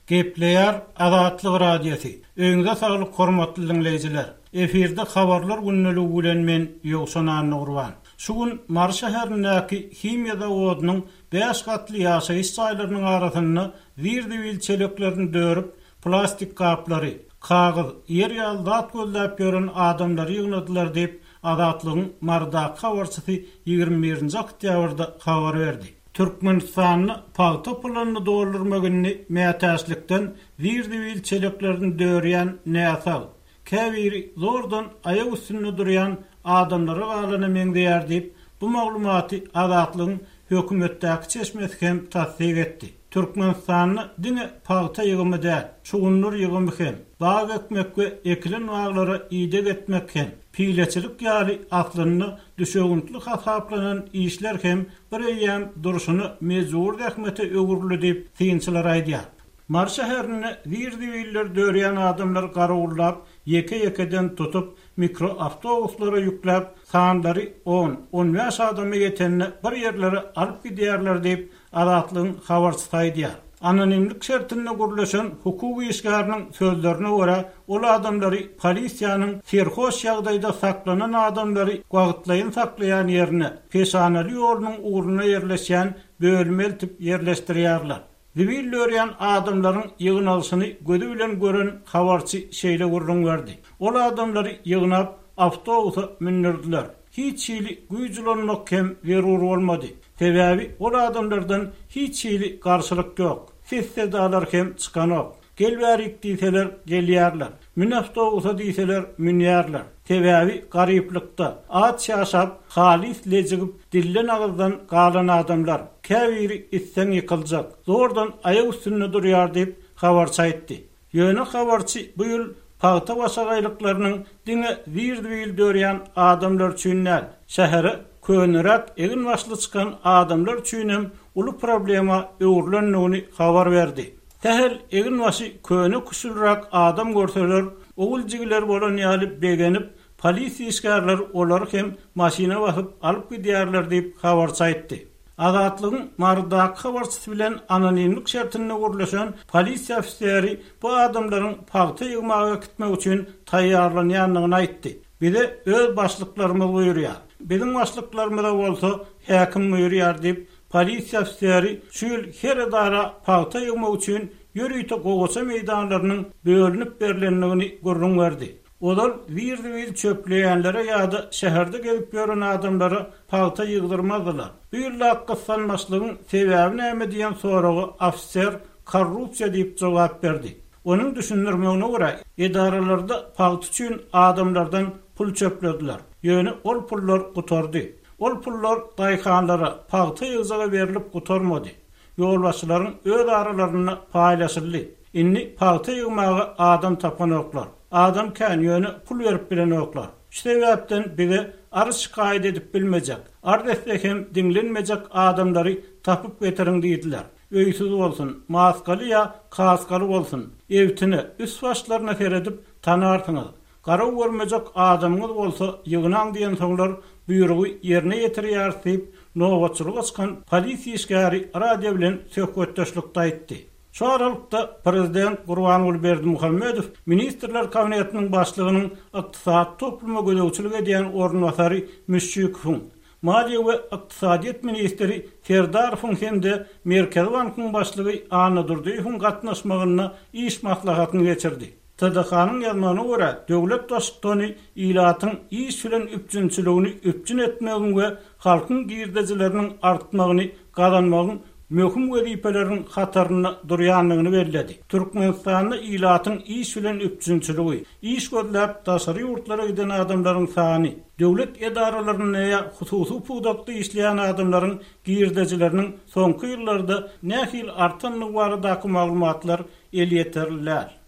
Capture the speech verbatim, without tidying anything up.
Gepleýär Azatlyk radiosi. Öňde saglyk hormatly dinleýijiler. Eferde habarlar günneligi bilen men Ýogsan Nurwan. Şu gün Mar şäherindäki Himiýa zawodynyň beş gatly ýaşaýyş saýlarynyň arasynda wirdi çeleklerini dörüp, plastik kaplary, kagaz, ýer ýaly zat gözläp gören adamlary ýygnadylar diýip Azatlygyň Marda habarçysy ýigirme birinji oktýabrda habar berdi. Türkmenistanyň paýta pulanyny doldurmagyny mätäçlikden wirdi çeleklerini dörýän näsal. Käbiri zordan aýak üstünde durýan adamlara galany meňdeýär diýip bu maglumaty Azatlygyň hökümetdäki çeşmesi hem tasdik etdi. Türkmenistanyň diňe paýta ýygymy däl, şugunlar ýygymy hem, bag ekmek we ekilen waglara ýydyk etmek hem, pileçilik ýaly atlyny düşegüntlik hasaplanan işler hem bir ýem duruşuny mezur rahmete öwürli diýip synçylar aýdýar. Mar şäherine wirdi-willer dörýän adamlar garawullap, ýeke-ýekeden tutup mikro awtobuslara ýükläp, sandary on on beş adamy ýetenne bir ýerlere alyp gidýärler diýip Azatlygyň habarçysy aýdýar. Anonimlik şertine gürleşen hukuky işgäriniň sözlerine görä, ol adamlary polisiýanyň serhoş ýagdaýda saklanan adamlary wagtlaýyn saklaýan ýerine, peşanely ýolunyň uğruna ýerleşýän bölme eltip ýerleşdirýärler. Zibil dörýän adamlaryň ýygnalyşyny gözi bilen gören habarçy şeýle gurrun berdi. Ol adamlary ýygnap awtobusa mindirdiler. Hiç ýyly güýjlenmek hem berur bolmady. Sebäbi ol adamlardan hiç ýyly garşylyk ýok. Sessedalar hem çykanok. Gelbärik diýseler gelýärler. Min awtobusa diýseler minýärler. Sebäbi garyplykda at şaşap, halis lejigip dillen agyrdan galan adamlar käbiri itten ýykyljak. Zordan aýak üstünde durýar diýip habarçy aýtdy. Ýöne habarçy bu ýyl paýta başagaýlyklarynyň diňe wirdi-wir dörýän adamlar üçin näl, şähere könürak egin başly çykan adamlar üçin hem uly problema öwürlenýäni habar berdi. Tähel egin başy köne kuşulrak adam görseler, owuljigiler bolan ýaly begenip, polisiýa işgärler olar hem maşina basyp alyp gidýärler diýip habarçy aýtdy. Azatlygyň Marda habarçysy bilen anonimlik şertine gürleşen polisiýa ofiseri bu adamlaryň paýta ýygmaga gitmek üçin taýýarlanýanlygyny aýtdy. Bize öz başlyklarymyz buýurýar. Bizim başlyklarymyzda bolsa häkim buýurýar diýip polisiýa ofiseri şu ýyl her edara paýta ýygmak üçin ýörüýte gowaça meýdanlarynyň bölünip berilenligini gurrun berdi. Olar wirdi-wir çöpleýänlere ýa-da şäherde gelip gören adamlara paýta ýygdyrmadylar. Bu ýylla qyssanmaçlygyň sebäbi näme diýen soragy ofisier korrupsiýa diýip jogap berdi. Onuň düşündirmegine görä, edaralarda paýta üçin adamlardan pul çöplediler. Ýöne ol pullar gutardy. Ol pullar daýkanlara paýta ýyzaga berilip gutarmady. Ýolbaşçylaryň öz aralaryna paýlaşyldy. Inni paýta ýygmaga adam tapanoklar. Adam kän ýöne pul berip bilen oklar. Şeýle sebäpden bize arz şikaýet edip bilmejek. Ardesde hem dinlenmejek adamlary tapyp getirin diýdiler. Öýsüz bolsun, maskaly ýa kaskaly bolsun, ewtine üst başlaryna seredip tanarsyňyz. Garaw görmejek adamyňyz bolsa ýygnan diýen soňlar buýrugy ýerine ýetirýär diýip nowatçylyga çykan polisiýa işgäri radio bilen söhbetdeşlikde aýtdy. Şu aralykda Prezident Gurbanuly Berdimuhammedow Ministrler Kabinetiniň başlygynyň ykdysat toplumy gödäwçilik edýän ornwasary Müşşükowyň, Maliýe we Ykdysadyýet ministri Ferdarowyň hemde Merkezi Bankyň başlygy Anna Durdiýowyň gatnaşmagyna iş maslahatyny geçirdi. T D H-nyň ýazmagyna görä, döwlet başlygyny ilatyň iş bilen üpjünçiligini üpjün etmegi we halkyň girdejileriniň artmagyny gazanmagyň möhüm wezipeleriň hataryna durýanlygyny bellädi. Türkmenistanyň ilatyň iş bilen üpjünçiligi, iş gözläp daşary ýurtlara giden adamlaryň sany, döwlet edaralaryna ýa hususy pudakda işleýän adamlaryň girdejileriniň soňky ýyllarda nähil artanlygy baradaky maglumatlar el ýeterler.